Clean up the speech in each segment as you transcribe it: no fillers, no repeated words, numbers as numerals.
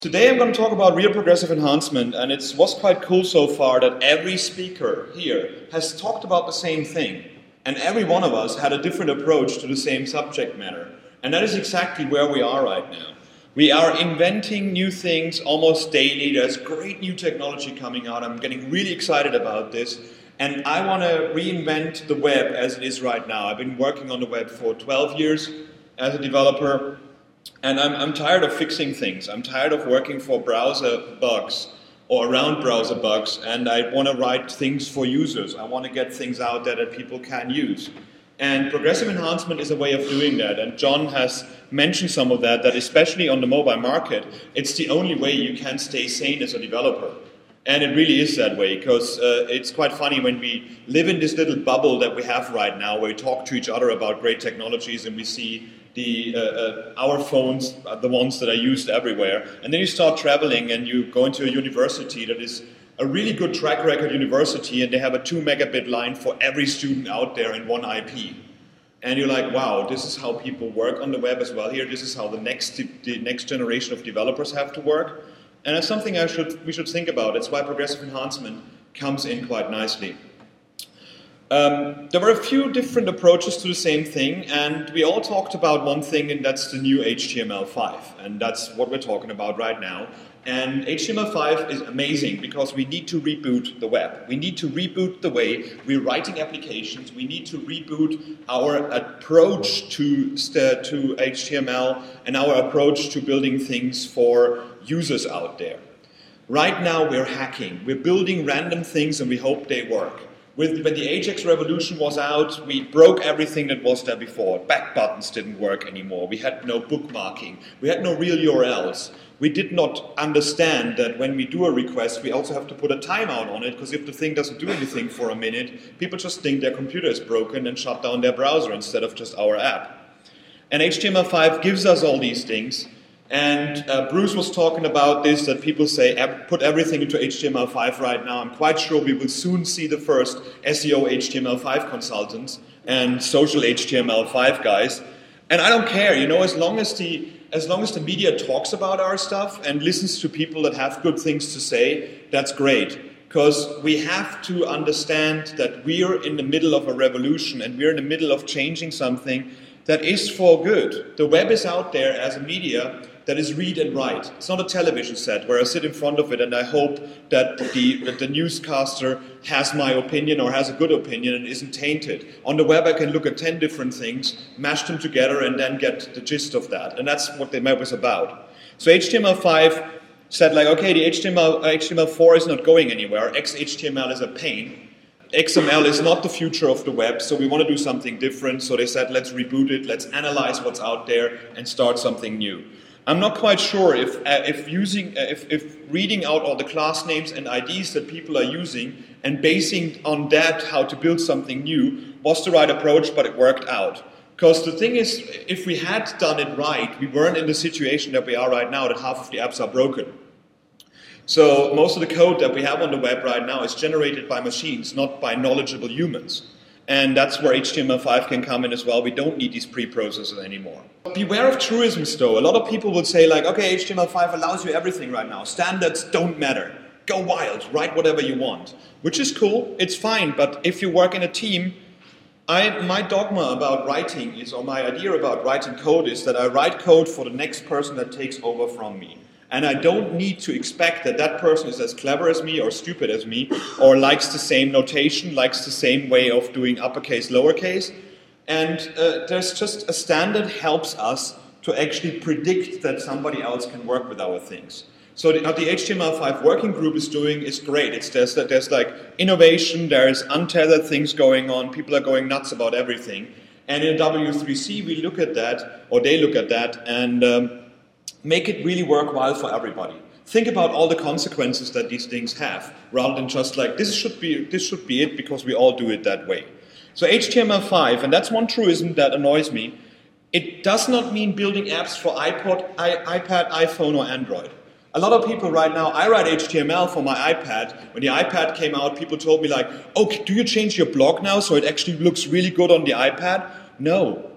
Today I'm going to talk about real progressive enhancement, and it was quite cool so far that every speaker here has talked about the same thing, and every one of us had a different approach to the same subject matter. And that is exactly where we are right now. We are inventing new things almost daily. There's great new technology coming out. I'm getting really excited about this. And I want to reinvent the web as it is right now. I've been working on the web for 12 years as a developer. And I'm tired of fixing things. I'm tired of working for browser bugs or around browser bugs, and I want to write things for users. I want to get things out there that people can use. And progressive enhancement is a way of doing that. And John has mentioned some of that especially on the mobile market, it's the only way you can stay sane as a developer. And it really is that way, because it's quite funny when we live in this little bubble that we have right now, where we talk to each other about great technologies and we see our phones are the ones that are used everywhere. And then you start traveling and you go into a university that is a really good track record university, and they have a 2 megabit line for every student out there in one IP. And you're like, wow, this is how people work on the web as well here. This is how the next generation of developers have to work. And that's something we should think about. It's why progressive enhancement comes in quite nicely. There were a few different approaches to the same thing, and we all talked about one thing, and that's the new HTML5. And that's what we're talking about right now. And HTML5 is amazing because we need to reboot the web. We need to reboot the way we're writing applications. We need to reboot our approach to HTML and our approach to building things for users out there. Right now we're hacking. We're building random things and we hope they work. When the Ajax revolution was out, we broke everything that was there before. Back buttons didn't work anymore. We had no bookmarking. We had no real URLs. We did not understand that when we do a request, we also have to put a timeout on it, because if the thing doesn't do anything for a minute, people just think their computer is broken and shut down their browser instead of just our app. And HTML5 gives us all these things. And Bruce was talking about this, that people say, put everything into HTML5 right now. I'm quite sure we will soon see the first SEO HTML5 consultants and social HTML5 guys. And I don't care, as long as the media talks about our stuff and listens to people that have good things to say, that's great. Because we have to understand that we're in the middle of a revolution and we're in the middle of changing something that is for good. The web is out there as a media that is read and write. It's not a television set where I sit in front of it and I hope that the newscaster has my opinion or has a good opinion and isn't tainted. On the web I can look at 10 different things, mash them together and then get the gist of that. And that's what the web is about. So HTML5 said okay, the HTML4 is not going anywhere. XHTML is a pain. XML is not the future of the web, so we want to do something different. So they said, let's reboot it, let's analyze what's out there and start something new. I'm not quite sure if reading out all the class names and IDs that people are using and basing on that how to build something new was the right approach, but it worked out. Because the thing is, if we had done it right, we weren't in the situation that we are right now, that half of the apps are broken. So most of the code that we have on the web right now is generated by machines, not by knowledgeable humans. And that's where HTML5 can come in as well. We don't need these pre-processors anymore. Beware of truisms though. A lot of people would say okay, HTML5 allows you everything right now. Standards don't matter. Go wild, write whatever you want. Which is cool, it's fine, but if you work in a team, my dogma about writing is, or my idea about writing code is that I write code for the next person that takes over from me. And I don't need to expect that that person is as clever as me or stupid as me or likes the same notation, likes the same way of doing uppercase, lowercase. And there's just a standard helps us to actually predict that somebody else can work with our things. So what the HTML5 working group is doing is great. There's innovation, there's untethered things going on, people are going nuts about everything. And in W3C we look at that, or they look at that, and make it really worthwhile for everybody. Think about all the consequences that these things have, rather than just this should be it because we all do it that way. So HTML5, and that's one truism that annoys me, it does not mean building apps for iPad, iPhone or Android. A lot of people right now, I write HTML for my iPad. When the iPad came out, people told me oh, do you change your blog now so it actually looks really good on the iPad? No.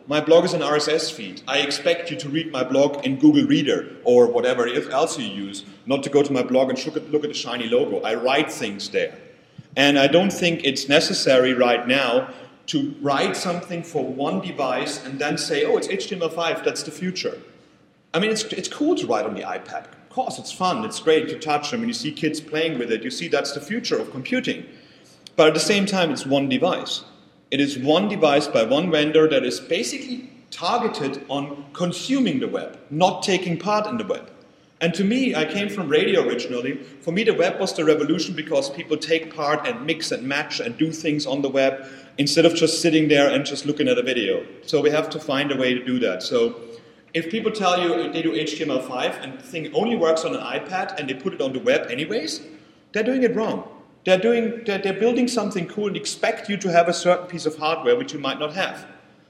My blog is an RSS feed. I expect you to read my blog in Google Reader or whatever else you use, not to go to my blog and look at the shiny logo. I write things there. And I don't think it's necessary right now to write something for one device and then say, oh, it's HTML5, that's the future. I mean, it's cool to write on the iPad. Of course, it's fun, it's great to touch. I mean, you see kids playing with it, you see that's the future of computing. But at the same time, it's one device. It is one device by one vendor that is basically targeted on consuming the web, not taking part in the web. And to me, I came from radio originally. For me, the web was the revolution because people take part and mix and match and do things on the web instead of just sitting there and just looking at a video. So we have to find a way to do that. So if people tell you they do HTML5 and the thing only works on an iPad and they put it on the web anyways, they're doing it wrong. They're building something cool and expect you to have a certain piece of hardware which you might not have.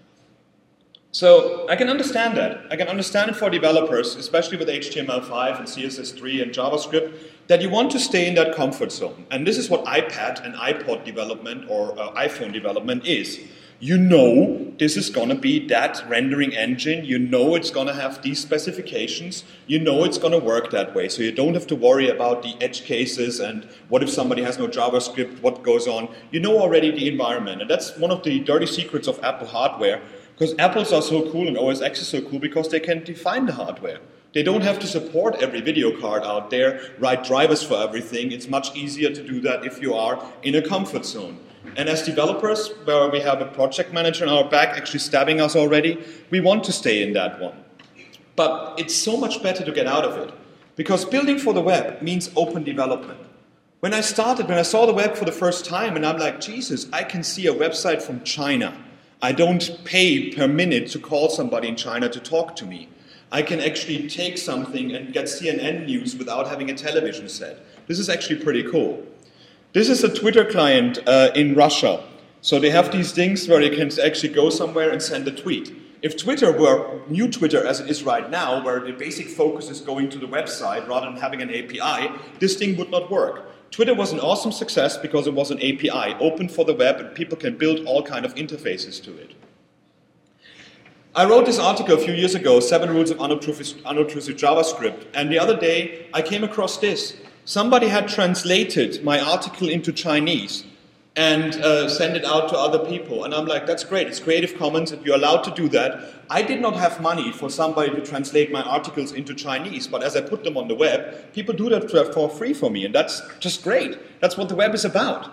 So I can understand that. I can understand it for developers, especially with HTML5 and CSS3 and JavaScript, that you want to stay in that comfort zone. And this is what iPad and iPod development or iPhone development is. You know this is going to be that rendering engine. You know it's going to have these specifications. You know it's going to work that way. So you don't have to worry about the edge cases and what if somebody has no JavaScript, what goes on. You know already the environment. And that's one of the dirty secrets of Apple hardware. Because Apples are so cool and OS X is so cool because they can define the hardware. They don't have to support every video card out there, write drivers for everything. It's much easier to do that if you are in a comfort zone. And as developers, where we have a project manager on our back actually stabbing us already, we want to stay in that one. But it's so much better to get out of it. Because building for the web means open development. When I saw the web for the first time, and I'm like, Jesus, I can see a website from China. I don't pay per minute to call somebody in China to talk to me. I can actually take something and get CNN news without having a television set. This is actually pretty cool. This is a Twitter client in Russia. So they have these things where you can actually go somewhere and send a tweet. If Twitter were new Twitter as it is right now, where the basic focus is going to the website rather than having an API, this thing would not work. Twitter was an awesome success because it was an API, open for the web, and people can build all kinds of interfaces to it. I wrote this article a few years ago, 7 Rules of Unobtrusive JavaScript, and the other day I came across this. Somebody had translated my article into Chinese and sent it out to other people. And I'm like, that's great, it's Creative Commons, and you're allowed to do that. I did not have money for somebody to translate my articles into Chinese, but as I put them on the web, people do that for free for me, and that's just great. That's what the web is about.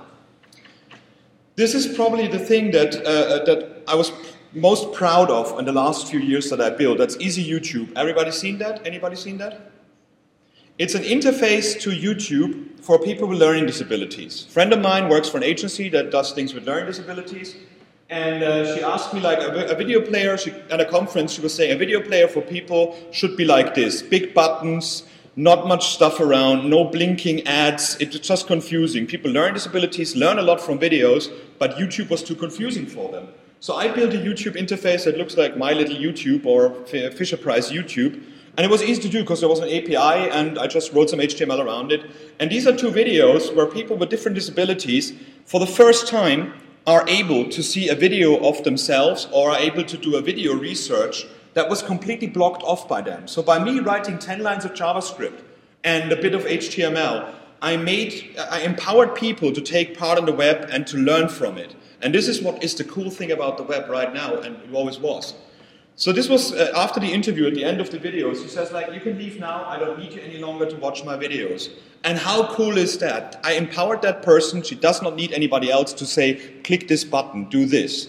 This is probably the thing that I was most proud of in the last few years that I built. That's Easy YouTube. Everybody seen that? Anybody seen that? It's an interface to YouTube for people with learning disabilities. A friend of mine works for an agency that does things with learning disabilities, and she asked me, like, a video player, at a conference, she was saying, a video player for people should be like this. Big buttons, not much stuff around, no blinking ads, it's just confusing. People with learning disabilities learn a lot from videos, but YouTube was too confusing for them. So I built a YouTube interface that looks like My Little YouTube or Fisher-Price YouTube. And it was easy to do because there was an API and I just wrote some HTML around it. And these are 2 videos where people with different disabilities, for the first time, are able to see a video of themselves or are able to do a video research that was completely blocked off by them. So by me writing 10 lines of JavaScript and a bit of HTML, I empowered people to take part in the web and to learn from it. And this is what is the cool thing about the web right now, and it always was. So this was after the interview, at the end of the videos, he says, like, you can leave now, I don't need you any longer to watch my videos. And how cool is that? I empowered that person, she does not need anybody else to say, click this button, do this.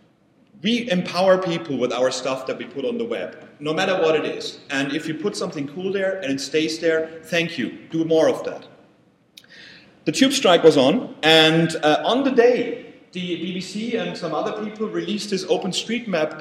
We empower people with our stuff that we put on the web, no matter what it is. And if you put something cool there and it stays there, thank you, do more of that. The tube strike was on, and on the day, the BBC and some other people released this OpenStreetMap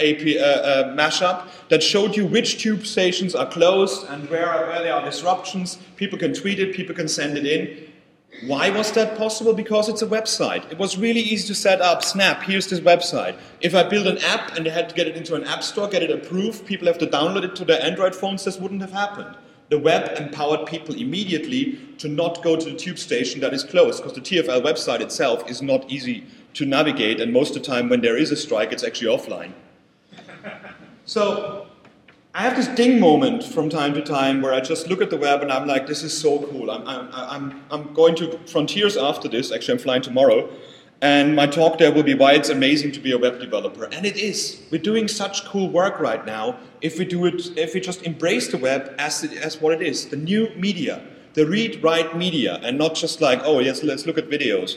mashup that showed you which tube stations are closed and where there are disruptions. People can tweet it, people can send it in. Why was that possible? Because it's a website. It was really easy to set up. Snap, here's this website. If I build an app and they had to get it into an app store, get it approved, people have to download it to their Android phones, this wouldn't have happened. The web empowered people immediately to not go to the tube station that is closed, because the TfL website itself is not easy to navigate, and most of the time when there is a strike, it's actually offline. So I have this ding moment from time to time where I just look at the web and I'm like, this is so cool. I'm going to Frontiers after this. Actually, I'm flying tomorrow. And my talk there will be why it's amazing to be a web developer. And it is. We're doing such cool work right now if we just embrace the web as what it is, the new media, the read-write media, and not just like, oh, yes, let's look at videos.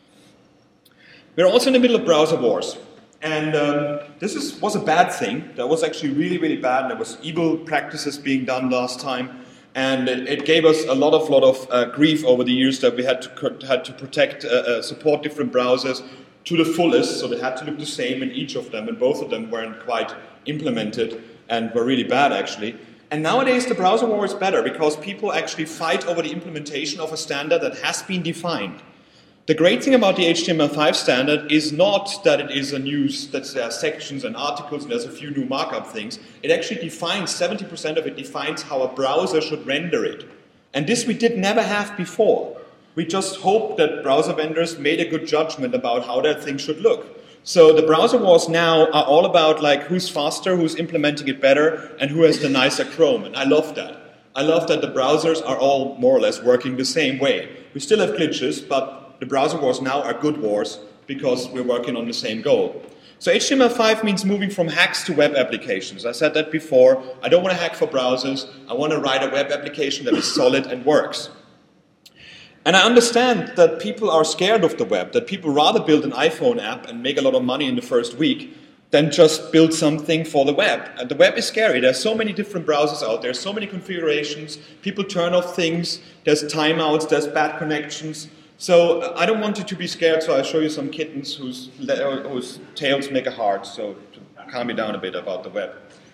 We're also in the middle of browser wars. And this was a bad thing. That was actually really, really bad. There was evil practices being done last time. And it gave us a lot of grief over the years that we had to protect, support different browsers to the fullest. So they had to look the same in each of them, and both of them weren't quite implemented and were really bad, actually. And nowadays the browser war is better because people actually fight over the implementation of a standard that has been defined. The great thing about the HTML5 standard is not that it is a news, that there are sections and articles and there's a few new markup things. It actually defines, 70% of it defines how a browser should render it. And this we did never have before. We just hoped that browser vendors made a good judgment about how that thing should look. So the browser wars now are all about like who's faster, who's implementing it better, and who has the nicer Chrome. And I love that. I love that the browsers are all more or less working the same way. We still have glitches, but the browser wars now are good wars because we're working on the same goal. So HTML5 means moving from hacks to web applications. I said that before. I don't want to hack for browsers. I want to write a web application that is solid and works. And I understand that people are scared of the web, that people rather build an iPhone app and make a lot of money in the first week than just build something for the web. And the web is scary. There's so many different browsers out there, so many configurations. People turn off things. There's timeouts. There's bad connections. So I don't want you to be scared, so I'll show you some kittens whose tails make a heart, so to calm me down a bit about the web.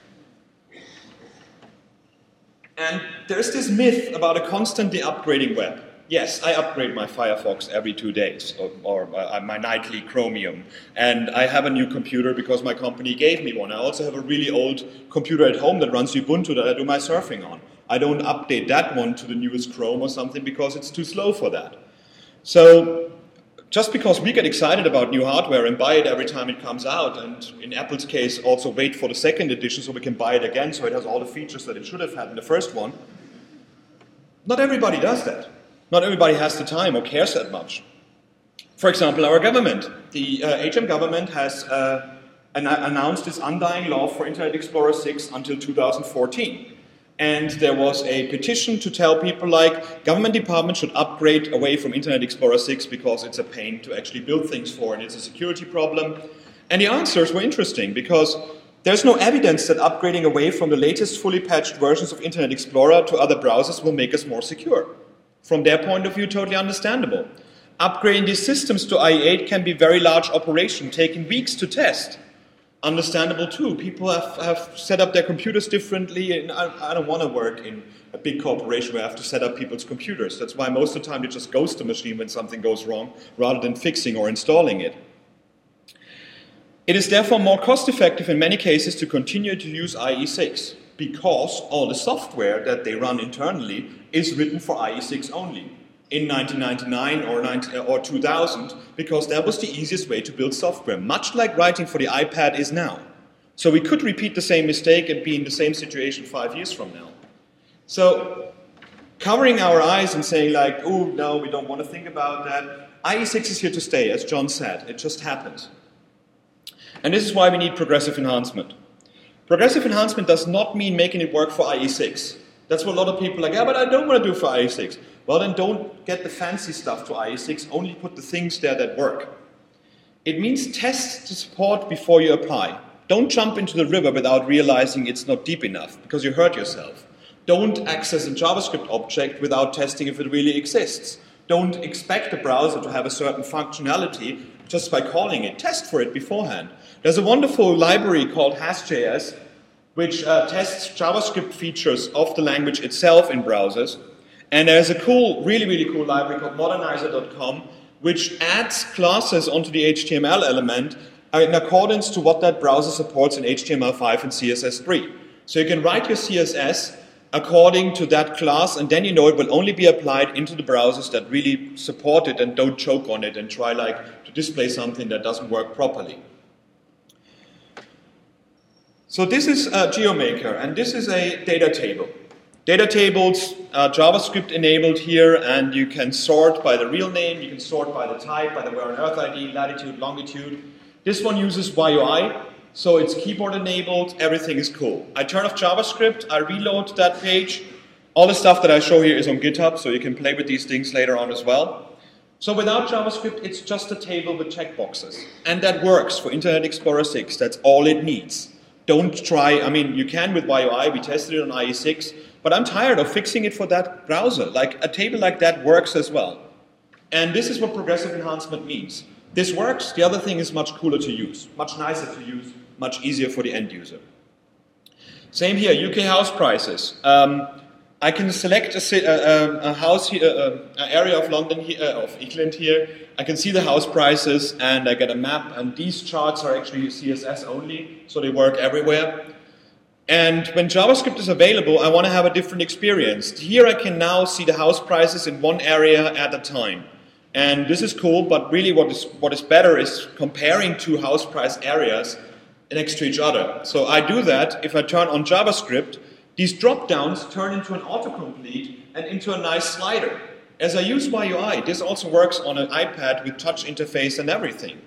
And there's this myth about a constantly upgrading web. Yes, I upgrade my Firefox every 2 days, or my nightly Chromium. And I have a new computer because my company gave me one. I also have a really old computer at home that runs Ubuntu that I do my surfing on. I don't update that one to the newest Chrome or something because it's too slow for that. So just because we get excited about new hardware and buy it every time it comes out, and in Apple's case also wait for the second edition so we can buy it again so it has all the features that it should have had in the first one, not everybody does that. Not everybody has the time or cares that much. For example, our government. The HM government has announced its undying law for Internet Explorer 6 until 2014. And there was a petition to tell people like, government departments should upgrade away from Internet Explorer 6 because it's a pain to actually build things for and it's a security problem. And the answers were interesting because there's no evidence that upgrading away from the latest fully patched versions of Internet Explorer to other browsers will make us more secure. From their point of view, totally understandable. Upgrading these systems to IE8 can be a very large operation, taking weeks to test. Understandable too. People have set up their computers differently, and I don't want to work in a big corporation where I have to set up people's computers. That's why most of the time they just ghost the machine when something goes wrong, rather than fixing or installing it. It is therefore more cost-effective in many cases to continue to use IE6, because all the software that they run internally is written for IE6 only. In 1999 or 2000, because that was the easiest way to build software, much like writing for the iPad is now. So we could repeat the same mistake and be in the same situation 5 years from now. So covering our eyes and saying like, oh, no, we don't want to think about that. IE6 is here to stay, as John said. It just happens. And this is why we need progressive enhancement. Progressive enhancement does not mean making it work for IE6. That's what a lot of people are like, yeah, but I don't want to do for IE6. Well, then don't get the fancy stuff to IE6, only put the things there that work. It means test the support before you apply. Don't jump into the river without realizing it's not deep enough, because you hurt yourself. Don't access a JavaScript object without testing if it really exists. Don't expect the browser to have a certain functionality just by calling it. Test for it beforehand. There's a wonderful library called Hash.js, which tests JavaScript features of the language itself in browsers. And there's a cool, really, really cool library called Modernizer.com, which adds classes onto the HTML element in accordance to what that browser supports in HTML5 and CSS3. So you can write your CSS according to that class, and then you know it will only be applied into the browsers that really support it and don't choke on it and try like to display something that doesn't work properly. So this is GeoMaker, and this is a data table. Data tables, JavaScript enabled here, and you can sort by the real name, you can sort by the type, by the where on earth ID, latitude, longitude. This one uses YUI, so it's keyboard enabled, everything is cool. I turn off JavaScript, I reload that page. All the stuff that I show here is on GitHub, so you can play with these things later on as well. So without JavaScript, it's just a table with checkboxes. And that works for Internet Explorer 6, that's all it needs. Don't try, I mean, you can with YUI, we tested it on IE6, but I'm tired of fixing it for that browser. Like, a table like that works as well. And this is what progressive enhancement means. This works, the other thing is much cooler to use, much nicer to use, much easier for the end user. Same here, UK house prices. I can select a house here, an area of London here, of England here. I can see the house prices, and I get a map. And these charts are actually CSS only, so they work everywhere. And when JavaScript is available, I want to have a different experience. Here I can now see the house prices in one area at a time. And this is cool, but really what is better is comparing two house price areas next to each other. So I do that if I turn on JavaScript. These drop-downs turn into an autocomplete and into a nice slider. As I use YUI, this also works on an iPad with touch interface and everything.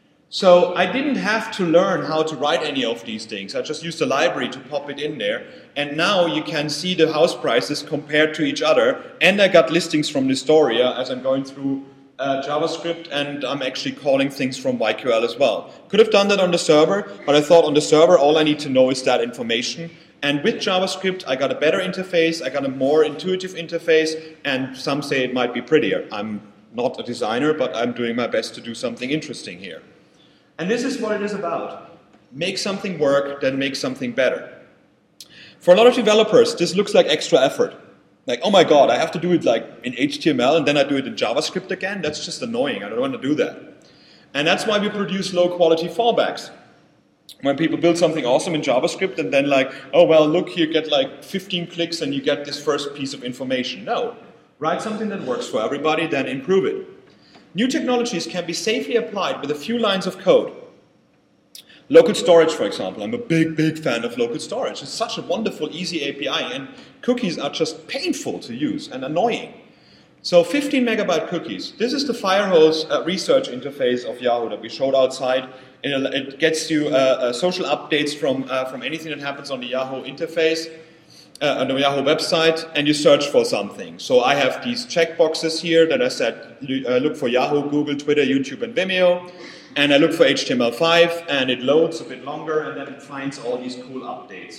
So I didn't have to learn how to write any of these things. I just used the library to pop it in there. And now you can see the house prices compared to each other. And I got listings from Listoria as I'm going through JavaScript, and I'm actually calling things from YQL as well. Could have done that on the server, but I thought on the server all I need to know is that information. And with JavaScript, I got a better interface, I got a more intuitive interface, and some say it might be prettier. I'm not a designer, but I'm doing my best to do something interesting here. And this is what it is about. Make something work, then make something better. For a lot of developers, this looks like extra effort. Like, oh my god, I have to do it like in HTML, and then I do it in JavaScript again? That's just annoying, I don't want to do that. And that's why we produce low-quality fallbacks. When people build something awesome in JavaScript and then like, oh well, look, you get like 15 clicks and you get this first piece of information. No. Write something that works for everybody, then improve it. New technologies can be safely applied with a few lines of code. Local storage, for example. I'm a big fan of local storage. It's such a wonderful, easy API, and cookies are just painful to use and annoying. So 15 megabyte cookies. This is the Firehose research interface of Yahoo that we showed outside. It gets you social updates from anything that happens on the Yahoo interface, on the Yahoo website, and you search for something. So I have these checkboxes here that I said, look for Yahoo, Google, Twitter, YouTube, and Vimeo. And I look for HTML5, and it loads a bit longer, and then it finds all these cool updates.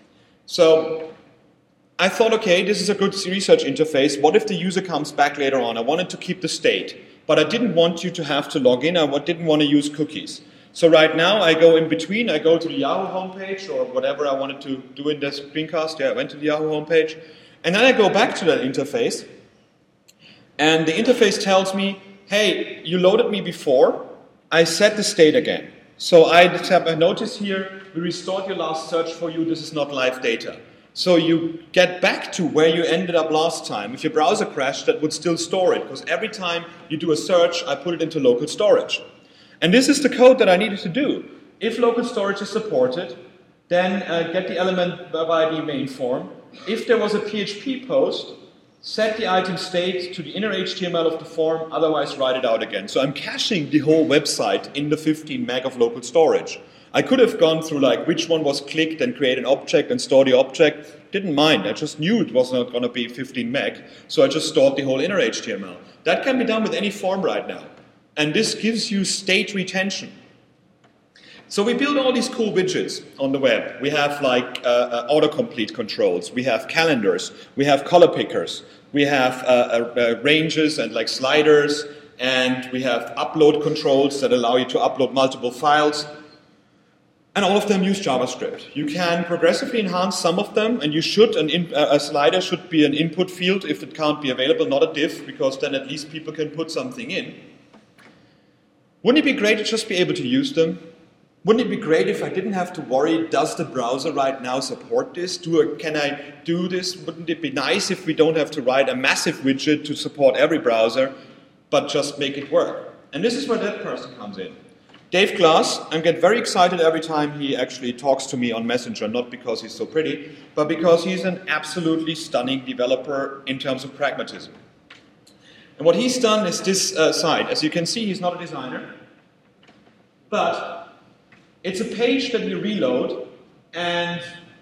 So I thought, okay, this is a good research interface. What if the user comes back later on? I wanted to keep the state, but I didn't want you to have to log in. I didn't want to use cookies. So right now I go in between. I go to the Yahoo homepage or whatever I wanted to do in this screencast. Yeah, I went to the Yahoo homepage. And then I go back to that interface. And the interface tells me, hey, you loaded me before. I set the state again. So I have a notice here, we restored your last search for you, this is not live data. So you get back to where you ended up last time. If your browser crashed, that would still store it, because every time you do a search, I put it into local storage. And this is the code that I needed to do. If local storage is supported, then get the element by the main form. If there was a PHP post, set the item state to the inner HTML of the form, otherwise write it out again. So I'm caching the whole website in the 15 meg of local storage. I could have gone through like which one was clicked and create an object and store the object. Didn't mind. I just knew it was not going to be 15 meg, so I just stored the whole inner HTML. That can be done with any form right now. And this gives you state retention. So we build all these cool widgets on the web. We have like autocomplete controls, we have calendars, we have color pickers, we have ranges and like sliders, and we have upload controls that allow you to upload multiple files. And all of them use JavaScript. You can progressively enhance some of them, and you should. A slider should be an input field if it can't be available, not a div, because then at least people can put something in. Wouldn't it be great to just be able to use them? Wouldn't it be great if I didn't have to worry, does the browser right now support this? Can I do this? Wouldn't it be nice if we don't have to write a massive widget to support every browser, but just make it work? And this is where that person comes in. Dave Glass, I get very excited every time he actually talks to me on Messenger, not because he's so pretty, but because he's an absolutely stunning developer in terms of pragmatism. And what he's done is this site. As you can see, he's not a designer, but it's a page that we reload, and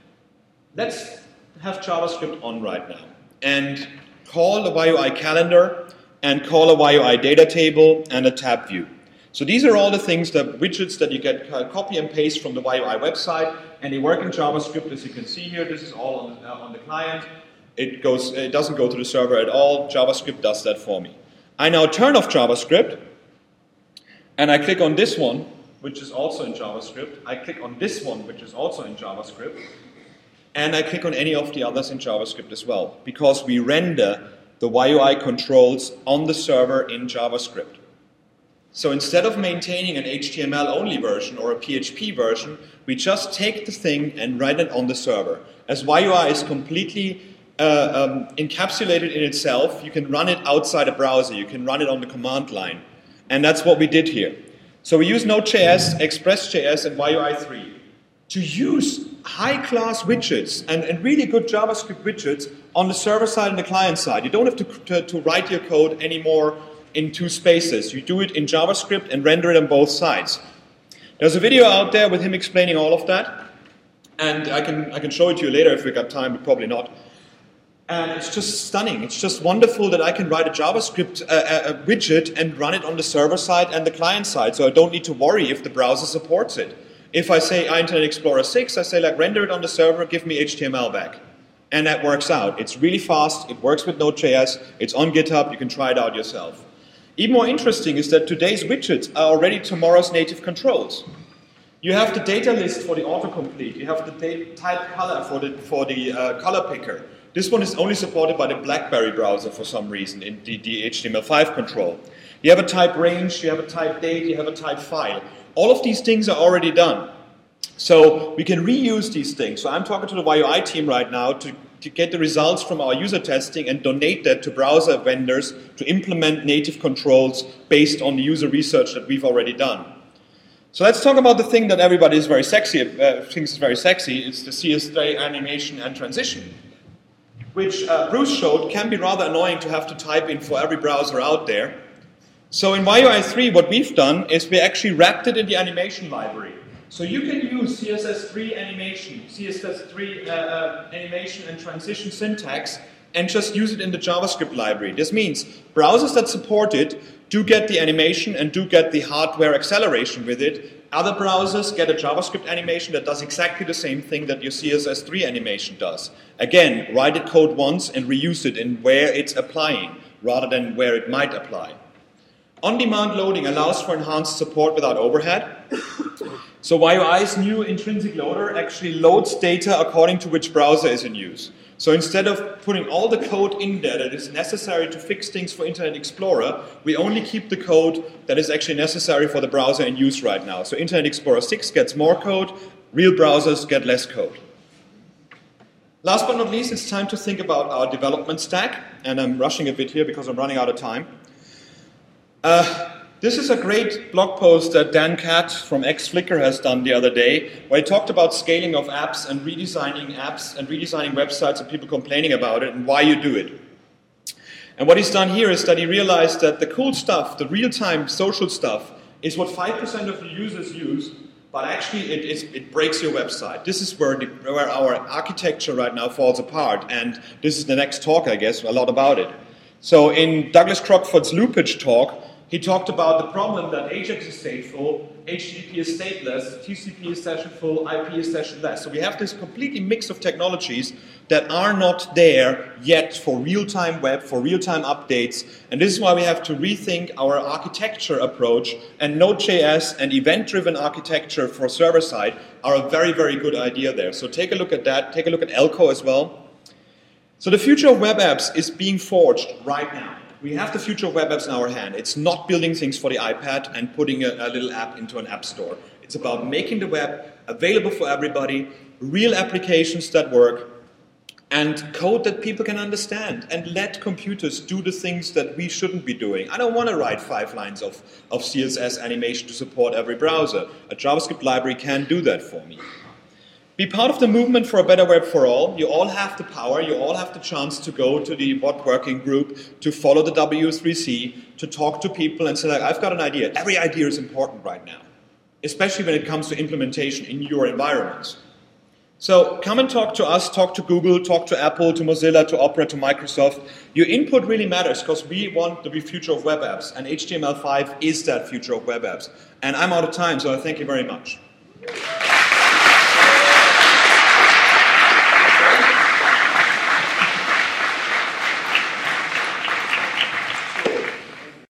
let's have JavaScript on right now, and call a YUI calendar, and call a YUI data table, and a tab view. So these are all the things, the widgets that you get copy and paste from the YUI website, and they work in JavaScript. As you can see here, this is all on the client. It doesn't go to the server at all. JavaScript does that for me. I now turn off JavaScript, and I click on this one, which is also in JavaScript. I click on this one, which is also in JavaScript, and I click on any of the others in JavaScript as well, because we render the YUI controls on the server in JavaScript. So instead of maintaining an HTML-only version or a PHP version, we just take the thing and write it on the server. As YUI is completely encapsulated in itself, you can run it outside a browser, you can run it on the command line. And that's what we did here. So we use Node.js, Express.js, and YUI 3 to use high-class widgets and really good JavaScript widgets on the server side and the client side. You don't have to write your code anymore in two spaces. You do it in JavaScript and render it on both sides. There's a video out there with him explaining all of that, and I can show it to you later if we got time, but probably not. And it's just stunning. It's just wonderful that I can write a JavaScript widget and run it on the server side and the client side, so I don't need to worry if the browser supports it. If I say Internet Explorer 6, I say like render it on the server, give me HTML back. And that works out. It's really fast, it works with Node.js, it's on GitHub, you can try it out yourself. Even more interesting is that today's widgets are already tomorrow's native controls. You have the data list for the autocomplete, you have the type color for the color picker. This one is only supported by the BlackBerry browser for some reason in the HTML5 control. You have a type range, you have a type date, you have a type file. All of these things are already done. So we can reuse these things. So I'm talking to the YUI team right now to get the results from our user testing and donate that to browser vendors to implement native controls based on the user research that we've already done. So let's talk about the thing that everybody is very sexy, thinks is very sexy. It's the CS3 animation and transition, which Bruce showed can be rather annoying to have to type in for every browser out there. So in YUI 3, what we've done is we actually wrapped it in the animation library. So you can use CSS3 animation, animation and transition syntax, and just use it in the JavaScript library. This means browsers that support it do get the animation and do get the hardware acceleration with it. Other browsers get a JavaScript animation that does exactly the same thing that your CSS3 animation does. Again, write it code once and reuse it in where it's applying, rather than where it might apply. On-demand loading allows for enhanced support without overhead. So YUI's new intrinsic loader actually loads data according to which browser is in use. So instead of putting all the code in there that is necessary to fix things for Internet Explorer, we only keep the code that is actually necessary for the browser in use right now. So Internet Explorer 6 gets more code, real browsers get less code. Last but not least, it's time to think about our development stack. And I'm rushing a bit here because I'm running out of time. This is a great blog post that Dan Catt from Flickr has done the other day, where he talked about scaling of apps and redesigning websites and people complaining about it and why you do it. And what he's done here is that he realized that the cool stuff, the real-time social stuff, is what 5% of the users use, but actually it breaks your website. This is where our architecture right now falls apart, and this is the next talk, I guess, a lot about it. So in Douglas Crockford's Loopage talk, he talked about the problem that Ajax is stateful, HTTP is stateless, TCP is sessionful, IP is sessionless. So we have this completely mix of technologies that are not there yet for real-time web, for real-time updates. And this is why we have to rethink our architecture approach. And Node.js and event-driven architecture for server-side are a very, very good idea there. So take a look at that. Take a look at Elko as well. So the future of web apps is being forged right now. We have the future of web apps in our hand. It's not building things for the iPad and putting a little app into an app store. It's about making the web available for everybody, real applications that work, and code that people can understand, and let computers do the things that we shouldn't be doing. I don't want to write 5 lines of CSS animation to support every browser. A JavaScript library can do that for me. Be part of the movement for a better web for all. You all have the power, you all have the chance to go to the bot working group, to follow the W3C, to talk to people and say, like, I've got an idea. Every idea is important right now, especially when it comes to implementation in your environments. So come and talk to us, talk to Google, talk to Apple, to Mozilla, to Opera, to Microsoft. Your input really matters because we want the future of web apps, and HTML5 is that future of web apps. And I'm out of time, so I thank you very much.